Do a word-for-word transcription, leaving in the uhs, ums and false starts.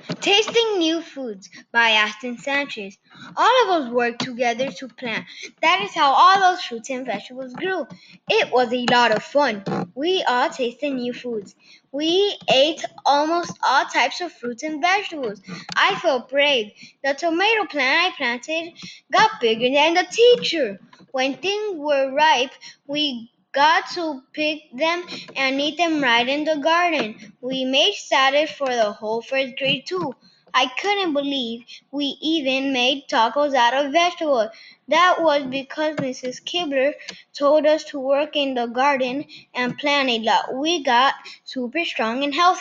Tasting New Foods by Aston Sanchez. All of us worked together to plant. That is how all those fruits and vegetables grew. It was a lot of fun. We all tasted new foods. We ate almost all types of fruits and vegetables. I felt brave. The tomato plant I planted got bigger than the teacher. When things were ripe, we got to pick them and eat them right in the garden. We made salad for the whole first grade too. I couldn't believe we even made tacos out of vegetables. That was because Missus Kibler told us to work in the garden and plant a lot. We got super strong and healthy.